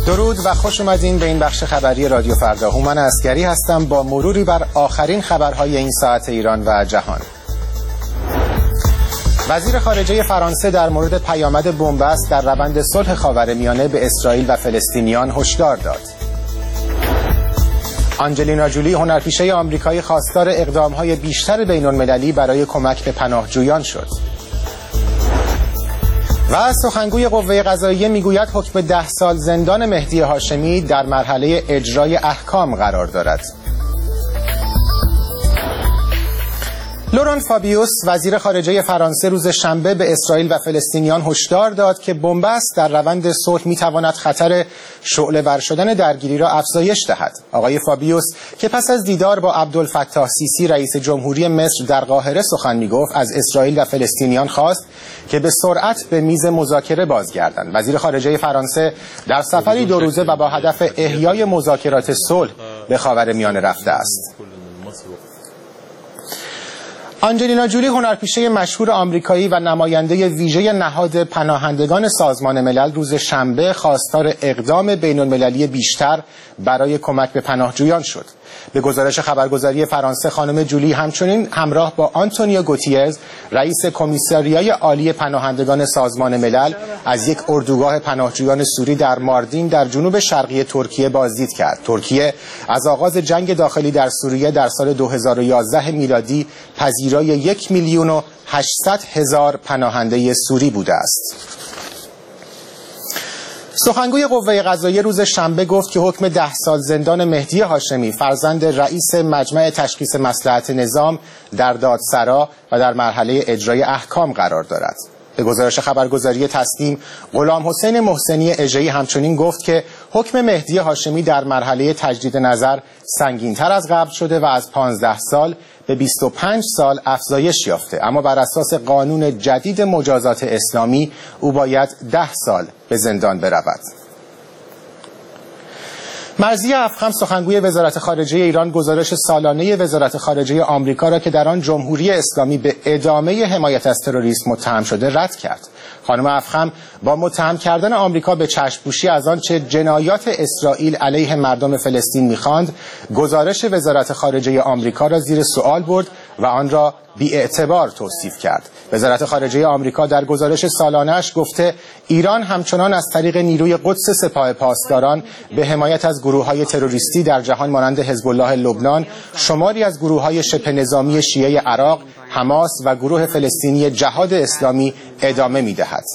درود و خوش اومدین به این بخش خبری رادیو فردا. هومن عسگری هستم با مروری بر آخرین خبرهای این ساعت ایران و جهان. وزیر خارجه فرانسه در مورد پیامد بن‌بست در روند صلح خاورمیانه به اسرائیل و فلسطینیان هشدار داد. آنجلینا جولی هنرپیشه آمریکایی خواستار اقدام‌های بیشتر بین‌المللی برای کمک به پناهجویان شد. و سخنگوی قوه قضاییه میگوید حکم 10 سال زندان مهدی هاشمی در مرحله اجرای احکام قرار دارد. لوران فابیوس وزیر خارجه فرانسه روز شنبه به اسرائیل و فلسطینیان هشدار داد که بن‌بست در روند صلح میتواند خطر شعله‌ور شدن درگیری را افزایش دهد. آقای فابیوس که پس از دیدار با عبدالفتاح سیسی رئیس جمهوری مصر در قاهره سخن میگفت، از اسرائیل و فلسطینیان خواست که به سرعت به میز مذاکره بازگردند. وزیر خارجه فرانسه در سفری 2 روزه و با هدف احیای مذاکرات صلح به خاورمیانه رفته است. آنجلینا جولی هنرپیشه مشهور آمریکایی و نماینده ویژه نهاد پناهندگان سازمان ملل روز شنبه خواستار اقدام بین‌المللی بیشتر برای کمک به پناهجویان شد. به گزارش خبرگزاری فرانسه خانم جولی همچنین همراه با آنتونیو گوتیرز رئیس کمیساریای عالی پناهندگان سازمان ملل از یک اردوگاه پناهجویان سوری در ماردین در جنوب شرقی ترکیه بازدید کرد. ترکیه از آغاز جنگ داخلی در سوریه در سال 2011 میلادی پذیرای 1,800,000 پناهنده سوری بوده است. سخنگوی قوه قضاییه روز شنبه گفت که حکم 10 سال زندان مهدی هاشمی فرزند رئیس مجمع تشخیص مصلحت نظام در دادسرا و در مرحله اجرای احکام قرار دارد. به گزارش خبرگزاری تسنیم غلام حسین محسنی اژه‌ای همچنین گفت که حکم مهدی هاشمی در مرحله تجدید نظر سنگین‌تر از قبل شده و از 15 سال به 25 سال افزایش یافته، اما بر اساس قانون جدید مجازات اسلامی او باید 10 سال به زندان برود. مرضی افخم سخنگوی وزارت خارجه ایران گزارش سالانه وزارت خارجه آمریکا را که در آن جمهوری اسلامی به ادامه حمایت از تروریسم متهم شده رد کرد. خانم افخم با متهم کردن آمریکا به چشم‌پوشی از آنچه جنایات اسرائیل علیه مردم فلسطین می‌خواند، گزارش وزارت خارجه آمریکا را زیر سوال برد و آن را بی‌اعتبار توصیف کرد. وزارت خارجه آمریکا در گزارش سالانه‌اش گفته ایران همچنان از طریق نیروی قدس سپاه پاسداران به حمایت از گروه‌های تروریستی در جهان مانند حزب الله لبنان، شماری از گروه‌های شبه نظامی شیعه عراق، حماس و گروه فلسطینی جهاد اسلامی ادامه می‌دهد.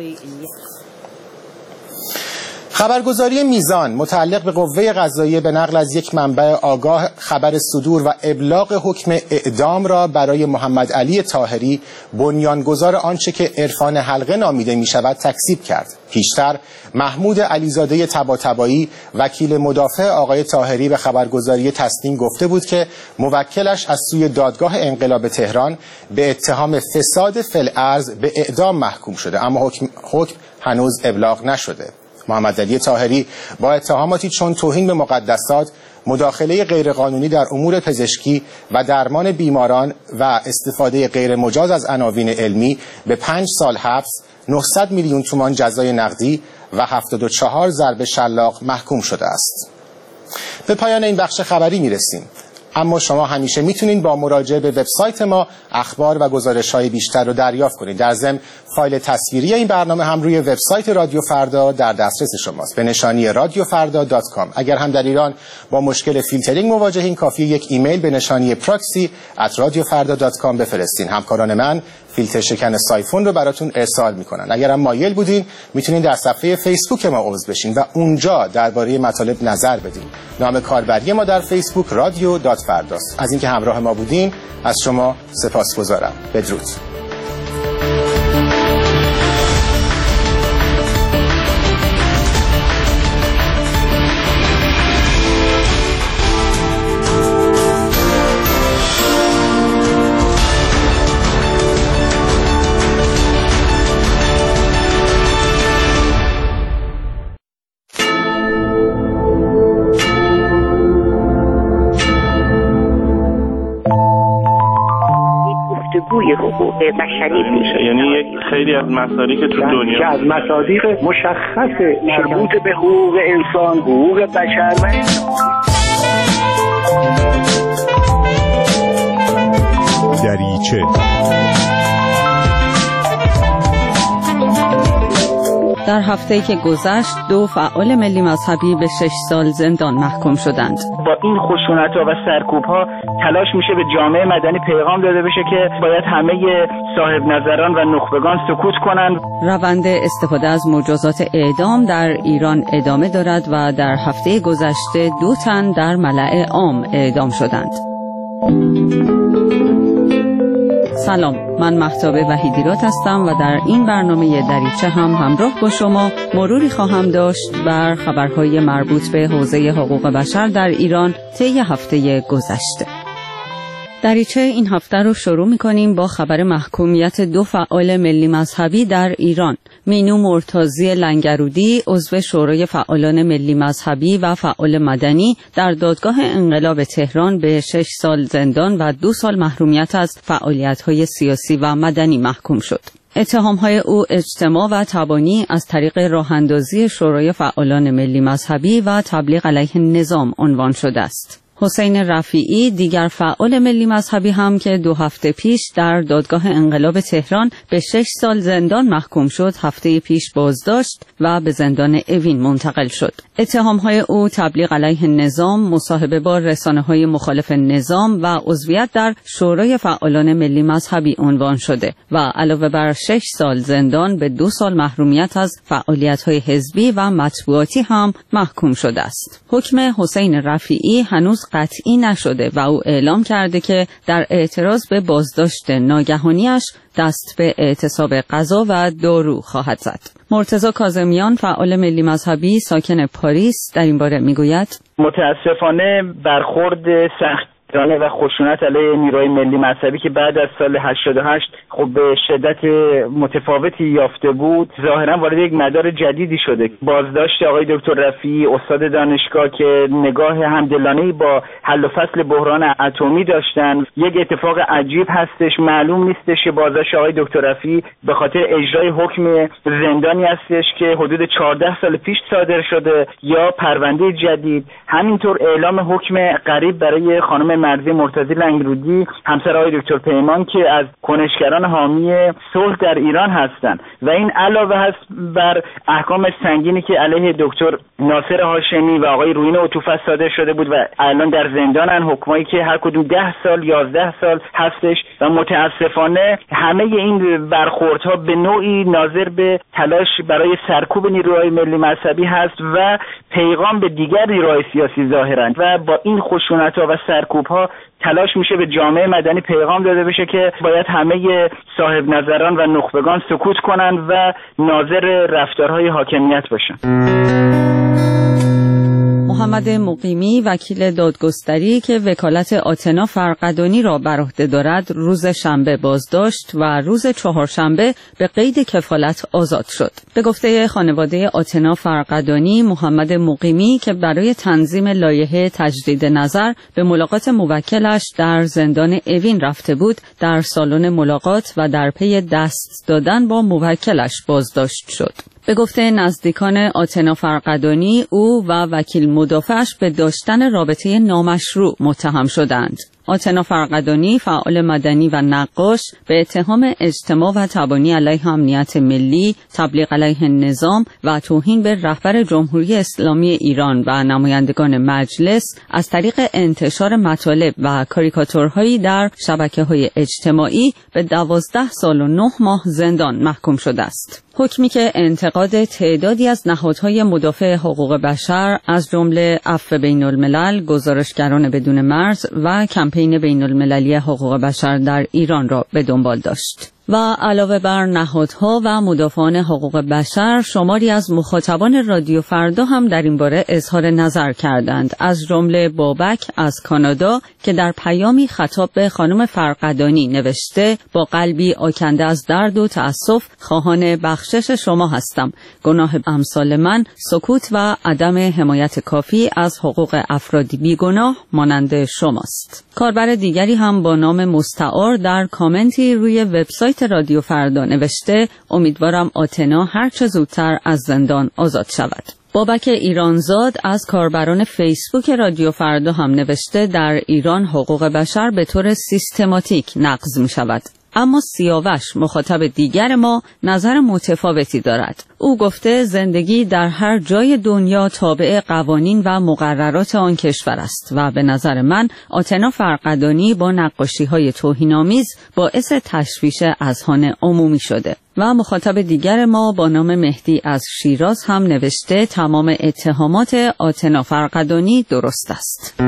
خبرگزاری میزان متعلق به قوه قضاییه به نقل از یک منبع آگاه خبر صدور و ابلاغ حکم اعدام را برای محمد علی طاهری بنیانگذار آنچه که عرفان حلقه نامیده می شود تکذیب کرد. پیشتر محمود علیزاده طباطبایی وکیل مدافع آقای طاهری به خبرگزاری تسنیم گفته بود که موکلش از سوی دادگاه انقلاب تهران به اتهام فساد فی الارض به اعدام محکوم شده، اما حکم هنوز ابلاغ نشده. محمد علی طاهری با اتهاماتی چون توهین به مقدسات، مداخله غیرقانونی در امور پزشکی و درمان بیماران و استفاده غیرمجاز از عناوین علمی به 5 سال حبس، 900 میلیون تومان جزای نقدی و 74 ضرب شلاق محکوم شده است. به پایان این بخش خبری میرسیم، اما شما همیشه میتونید با مراجعه به وبسایت ما اخبار و گزارش‌های بیشتر رو دریافت کنید. در ضمن فایل تصویری این برنامه هم روی وبسایت رادیو فردا در دسترس شماست به نشانی radiofarda.com. اگر هم در ایران با مشکل فیلترینگ مواجهین، کافیه یک ایمیل به نشانی proxy@radiofarda.com بفرستین. همکاران من فیلتر شکن سایفون رو براتون ارسال میکنن. اگر هم مایل بودین میتونید در صفحه فیسبوک ما عضو بشین و اونجا درباره مطالب نظر بدین. نام کاربری ما در فیسبوک رادیو.فرداست. از اینکه همراه ما بودین از شما سپاسگزارم. بدرود. توی حقوق بشری میشه. یعنی یک خیلی از مصادیق تو دنیا از مصادیق مشخص مربوط به حقوق انسان، حقوق بشر و دریچه. در هفته‌ای که گذشت 2 فعال ملی مذهبی به 6 سال زندان محکوم شدند. با این خشونت‌ها و سرکوب‌ها تلاش میشه به جامعه مدنی پیغام داده بشه که باید همه صاحب نظران و نخبگان سکوت کنند. روند استفاده از مجازات اعدام در ایران ادامه دارد و در هفته گذشته 2 تن در ملأ عام اعدام شدند. سلام، من مهتاب وحیدیراد هستم و در این برنامه دریچه هم همراه با شما مروری خواهم داشت بر خبرهای مربوط به حوزه حقوق بشر در ایران طی هفته گذشته. دریچه این هفته رو شروع می‌کنیم با خبر محکومیت 2 فعال ملی مذهبی در ایران. مینو مرتضی لنگرودی عضو شورای فعالان ملی مذهبی و فعال مدنی در دادگاه انقلاب تهران به 6 سال زندان و 2 سال محرومیت از فعالیت‌های سیاسی و مدنی محکوم شد. اتهام‌های او اجتماع و تبانی از طریق راه‌اندازی شورای فعالان ملی مذهبی و تبلیغ علیه نظام عنوان شده است. حسین رفیعی دیگر فعال ملی مذهبی هم که 2 هفته پیش در دادگاه انقلاب تهران به 6 سال زندان محکوم شد، هفته پیش بازداشت و به زندان اوین منتقل شد. اتهام‌های او تبلیغ علیه نظام، مصاحبه با رسانه‌های مخالف نظام و عضویت در شورای فعالان ملی مذهبی عنوان شده و علاوه بر 6 سال زندان به 2 سال محرومیت از فعالیت‌های حزبی و مطبوعاتی هم محکوم شده است. حکم حسین رفیعی هنوز قطعی نشده و او اعلام کرده که در اعتراض به بازداشت ناگهانیش دست به اعتصاب غذا و دارو خواهد زد. مرتضی کاظمیان فعال ملی مذهبی ساکن پاریس در این باره میگوید: متاسفانه برخورد سخت و خشونت علیه نیروهای ملی مذهبی که بعد از سال 88 خب به شدت متفاوتی یافته بود، ظاهرا وارد یک مدار جدیدی شده. بازداشت آقای دکتر رفیعی استاد دانشگاه که نگاه همدلانه‌ای با حل و فصل بحران اتمی داشتن، یک اتفاق عجیب هستش. معلوم نیستش که بازداشت آقای دکتر رفیعی به خاطر اجرای حکم زندانی هستش که حدود 14 سال پیش صادر شده یا پرونده جدید. همینطور اعلام حکم قریب برای خانم مرضی مرتضی لنگرودی همسر آقای دکتر پیمان که از کنشگران حامی صلح در ایران هستند و این علاوه هست بر احکام سنگینی که علیه دکتر ناصر هاشمی و آقای روین عطوفه صادر شده بود و الان در زندانن، حکمایی که هر کدوم 10 سال 11 سال هستش و متاسفانه همه این برخوردها به نوعی ناظر به تلاش برای سرکوب نیروهای ملی مذهبی هست و پیغام به دیگر نیروهای سیاسی ظاهرند و با این خشونت‌ها و سرکوب‌ها تلاش میشه به جامعه مدنی پیغام داده بشه که باید همه صاحب نظران و نخبگان سکوت کنند و ناظر رفتارهای حاکمیت باشن. محمد مقیمی وکیل دادگستری که وکالت آتنا فرقدانی را بر عهده دارد روز شنبه بازداشت و روز چهارشنبه به قید کفالت آزاد شد. به گفته خانواده آتنا فرقدانی، محمد مقیمی که برای تنظیم لایحه تجدید نظر به ملاقات موکلش در زندان اوین رفته بود، در سالن ملاقات و در پی دست دادن با موکلش بازداشت شد. به گفته نزدیکان آتنا فرقدانی، او و وکیل مدافعش به داشتن رابطه نامشروع متهم شدند. آتنا فرقدانی فعال مدنی و نقاش به اتهام اجتماع و تبانی علیه امنیت ملی، تبلیغ علیه نظام و توهین به رهبر جمهوری اسلامی ایران و نمایندگان مجلس از طریق انتشار مطالب و کاریکاتورهایی در شبکه‌های اجتماعی به 12 سال و 9 ماه زندان محکوم شده است. حکمی که انتقاد تعدادی از نهادهای مدافع حقوق بشر از جمله عفو بین الملل، گزارشگران بدون مرز و کمپین بین المللی حقوق بشر در ایران را به دنبال داشت. و علاوه بر نهادها و مدافعان حقوق بشر، شماری از مخاطبان رادیو فردا هم در این باره اظهار نظر کردند، از جمله بابک از کانادا که در پیامی خطاب به خانم فرقدانی نوشته: با قلبی آکنده از درد و تأسف خواهان بخشش شما هستم. گناه امثال من سکوت و عدم حمایت کافی از حقوق افرادی بیگناه مانند شماست. کاربر دیگری هم با نام مستعار در کامنتی روی وبسایت رادیو فردا نوشته: امیدوارم آتنا هر چه زودتر از زندان آزاد شود. بابک ایرانزاد از کاربران فیسبوک رادیو فردا هم نوشته: در ایران حقوق بشر به طور سیستماتیک نقض می شود. اما سیاوش مخاطب دیگر ما نظر متفاوتی دارد. او گفته زندگی در هر جای دنیا تابع قوانین و مقررات آن کشور است و به نظر من آتنا فرقدانی با نقاشی‌های توهین‌آمیز باعث تشویش اذهان عمومی شده. و مخاطب دیگر ما با نام مهدی از شیراز هم نوشته تمام اتهامات آتنا فرقدانی درست است.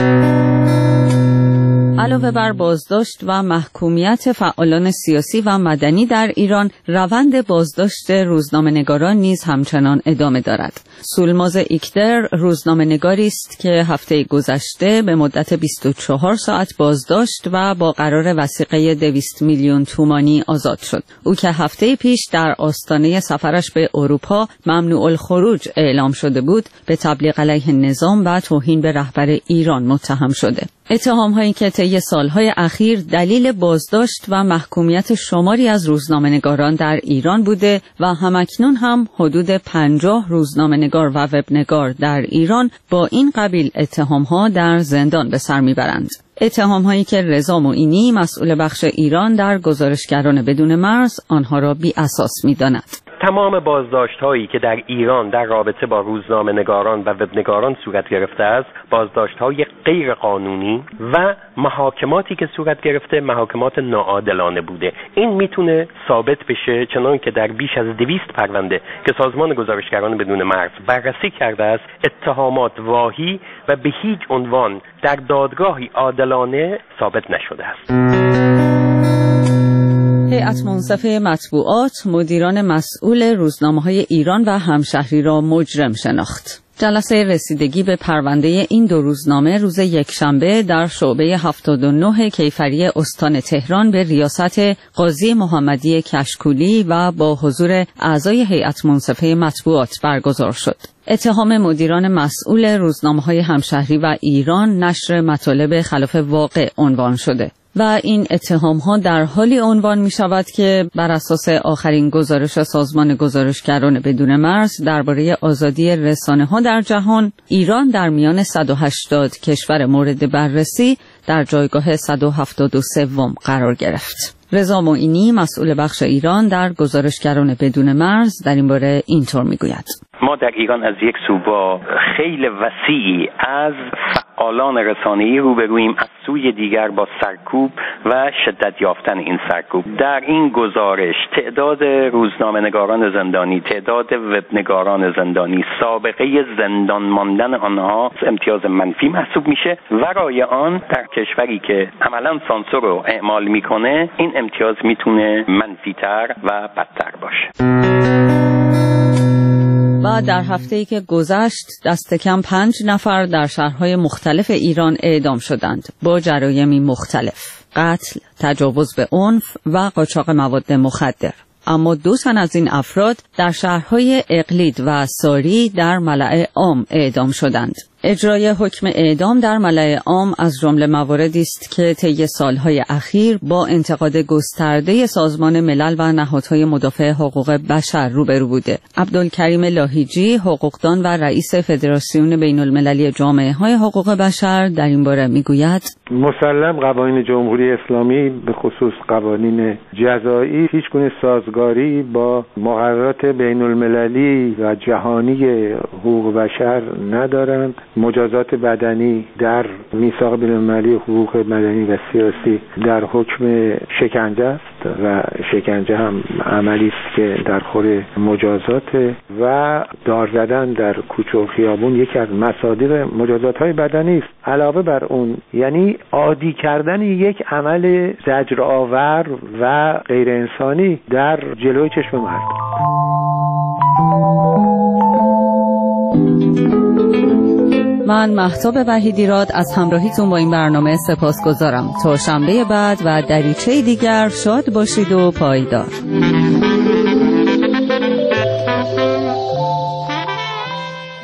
علاوه بر بازداشت و محکومیت فعالان سیاسی و مدنی در ایران، روند بازداشت روزنامه‌نگاران نیز همچنان ادامه دارد. سولماز ایکدر روزنامه‌نگاری است که هفته گذشته به مدت 24 ساعت بازداشت و با قرار وثیقه 200 میلیون تومانی آزاد شد. او که هفته پیش در آستانه سفرش به اروپا ممنوع الخروج اعلام شده بود، به تبلیغ علیه نظام و توهین به رهبر ایران متهم شده. اتهام‌هایی که طی سالهای اخیر دلیل بازداشت و محکومیت شماری از روزنامه‌نگاران در ایران بوده و همکنون هم حدود 50 روزنامه‌نگار و وبنگار در ایران با این قبیل اتهام‌ها در زندان به سر می‌برند. اتهام‌هایی که رضا معینی مسئول بخش ایران در گزارشگران بدون مرز آنها را بی اساس می‌داند. تمام بازداشت‌هایی که در ایران در رابطه با روزنامه‌نگاران و وبنگاران صورت گرفته است، بازداشت‌های غیر قانونی و محاکماتی که صورت گرفته محاکمات ناعادلانه بوده. این میتونه ثابت بشه چنان که در بیش از 200 پرونده که سازمان گزارشگران بدون مرز بررسی کرده است، اتهامات واهی و به هیچ عنوان در دادگاهی عادلانه ثابت نشده است. هیئت منصفه مطبوعات مدیران مسئول روزنامه‌های ایران و همشهری را مجرم شناخت. جلسه رسیدگی به پرونده این دو روزنامه روز یکشنبه در شعبه 79 کیفری استان تهران به ریاست قاضی محمدی کشکولی و با حضور اعضای هیئت منصفه مطبوعات برگزار شد. اتهام مدیران مسئول روزنامه‌های همشهری و ایران نشر مطالب خلاف واقع عنوان شده و این اتهام‌ها در حالی عنوان می‌شود که بر اساس آخرین گزارش سازمان گزارشگران بدون مرز درباره آزادی رسانه‌ها در جهان، ایران در میان 180 کشور مورد بررسی در جایگاه 173 قرار گرفت. رضا معینی مسئول بخش ایران در گزارشگران بدون مرز در این باره اینطور میگوید: ما در ایران از یک سو با خیلی وسیعی از فعالان رسانه‌ای روبرویم، از سوی دیگر با سرکوب و شدت یافتن این سرکوب. در این گزارش تعداد روزنامه‌نگاران زندانی، تعداد وبنگاران زندانی، سابقه زندان ماندن آنها امتیاز منفی محسوب میشه و رای آن در کشوری که عملاً سانسور رو اعمال میکنه این امتیاز میتونه منفی‌تر و بدتر باشه. و در هفته‌ای که گذشت دست کم 5 نفر در شهرهای مختلف ایران اعدام شدند با جرایمی مختلف: قتل، تجاوز به عنف و قاچاق مواد مخدر. اما 2 تن از این افراد در شهرهای اقلید و ساری در ملأ عام اعدام شدند. اجرای حکم اعدام در ملأ عام از جمله مواردی است که طی سالهای اخیر با انتقاد گسترده سازمان ملل و نهادهای مدافع حقوق بشر روبرو بوده. عبدالکریم لاهیجی، حقوقدان و رئیس فدراسیون بین المللی جامعه های حقوق بشر در این باره میگوید: مسلم قوانین جمهوری اسلامی به خصوص قوانین جزایی هیچ گونه سازگاری با مقررات بین المللی و جهانی حقوق بشر ندارند. مجازات بدنی در میثاق بین‌المللی حقوق مدنی و سیاسی در حکم شکنجه است و شکنجه هم عملی است که در خور مجازات و دار زدن در کوچه و خیابون یکی از مصادیق مجازات‌های بدنی است. علاوه بر اون یعنی عادی کردن یک عمل زجرآور و غیر انسانی در جلوی چشم مردم. من مهتاب وحیدیراد از همراهیتون با این برنامه سپاسگزارم. تا شنبه بعد و دریچه دیگر شاد باشید و پایدار.